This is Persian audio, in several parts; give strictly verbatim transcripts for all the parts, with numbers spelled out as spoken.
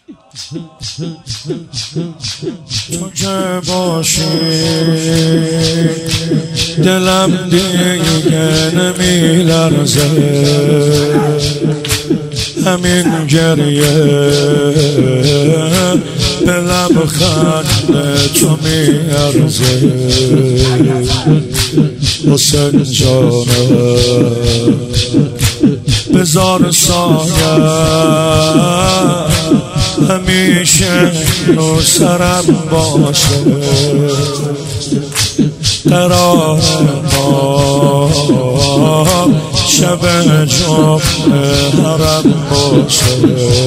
تو که باشی دلم دیگه نمی لرزه، همین گریه به لبخند تو می ارزه. حسین جانم بذار سایه همیشه رو سرم باشه، قرار ما شب جمعه حرم باشه.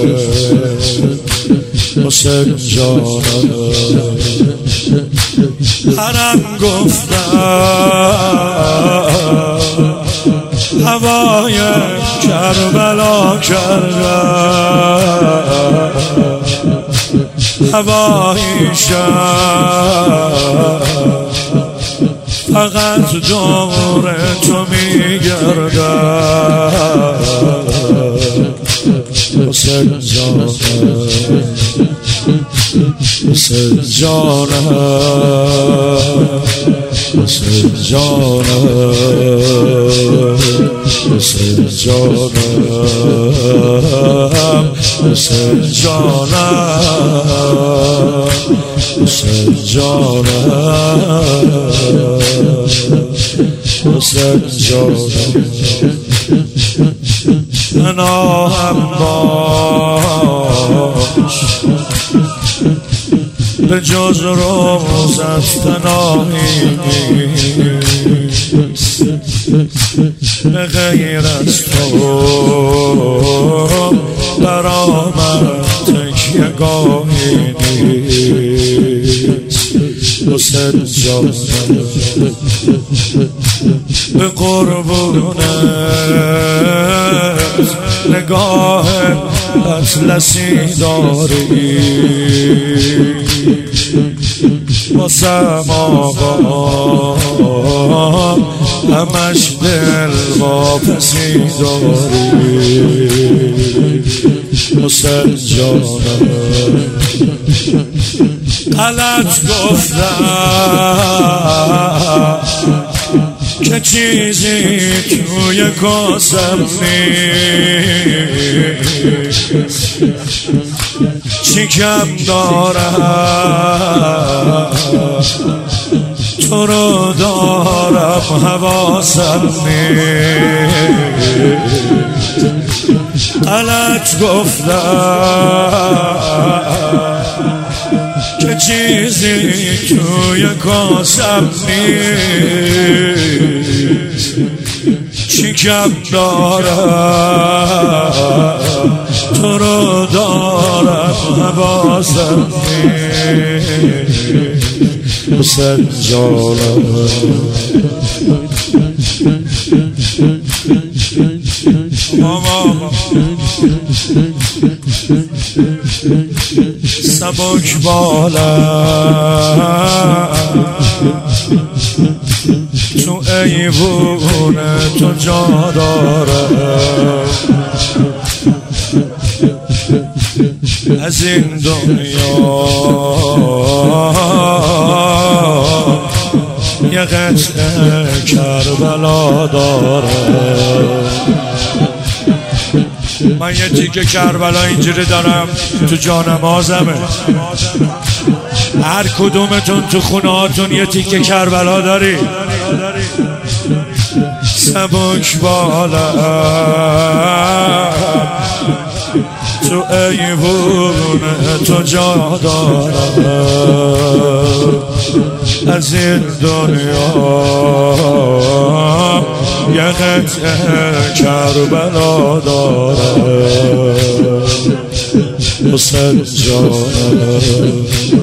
حسین جانم حرم گفتم هوای کربلا کردم، هوای شب فقط دور تو میگردم. حسین جانم حسین جانم حسین جانم حسین جانم حسین جانم حسین جانم حسین جانم پناهم باش به جز روزت پناهی نیست، به غیر از تو برآمد تکیه گاهی نیست. حسین جانم به قربونت نگاه اطلسی داری، واسم آقا همش دل واپسی داری. حسین جانم غلط گفتم که چیزی توی کاسم نیست، چی کم دارم تو رو دارم حواسم نیست. غلط گفتم که چیزی توی کاسم نیست، چی کم دارم تو رو دارم حواسم نیست. حسین جانم سبک بالم تو ایوون تو جا دارم، از این دنیا یه قطعه کربلا دارم. من یه تیکه کربلا اینجوری دارم تو جانمازمه، هر کدومتون تو خونه هاتون یه تیکه کربلا داری. سبک بالا تو ایوون تو جا دارم، از این دنیا یه قطعه کربلا دارم. حسین جانم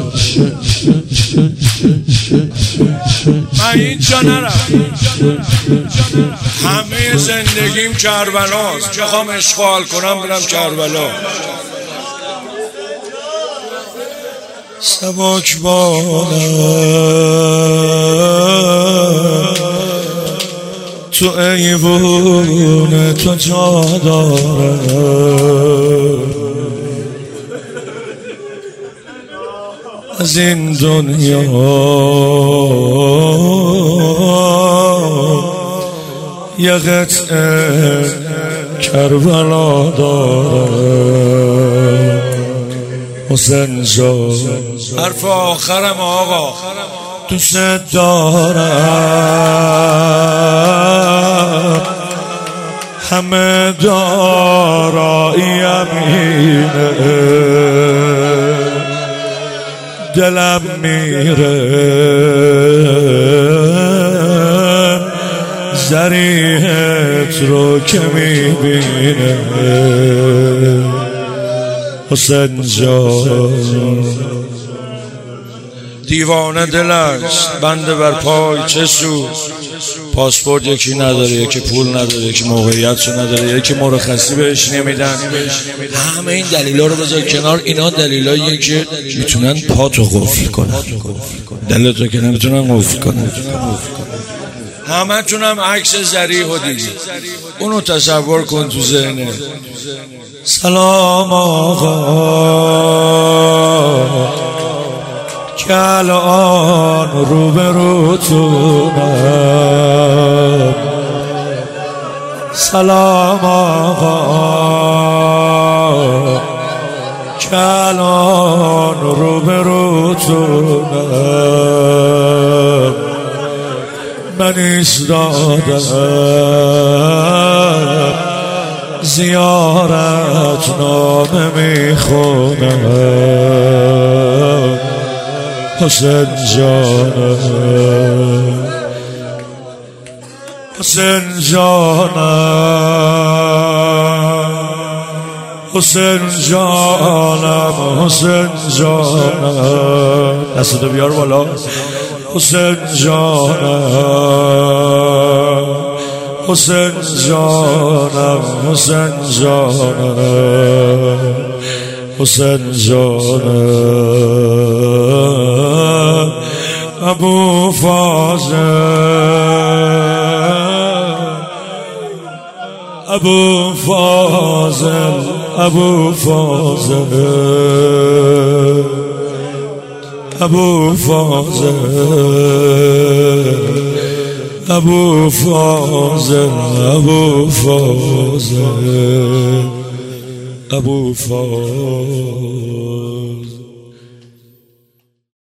من اینجا نرم، همه زندگیم کربلاست، میخوام اشغال کنم برم کربلا. سبک بالا تو ایوون تو جا دارم، از این دنیا یه قطعه کربلا داره حسین جان. حرف آخرم آقا، دوست دارم همه داراییم اینه، دلم میره ذریعت رو که میبینه حسین جان. دیوانه دل است بنده بر پای چه سود، پاسپورت یکی نداره، یکی پول نداره، یکی موقعیت رو نداره، یکی مرخصی بهش نمیدن. همه این دلیلا رو بذار کنار، اینا دلیلاییه که میتونن پاتو قفل کنن، دلتو که نمیتونن قفل کنن. همه تونم عکس ذریعو دیدی، اونو تصور کن تو ذهنه. سلام آقا که الان روبروتونم، سلام آقا که الان روبروتونم. من ایستادم زیارت نامه میخونم حسین جانم، حسین جانم، حسین جانم، حسین جانم. دستتو بیار بالا. حسین جانم، حسین جانم، حسین جانم، حسین جانم. ابو فاضل، ابو فاضل، ابو فاضل، ابو فاضل، ابو فاضل، ابو فاضل، ابو فاضل.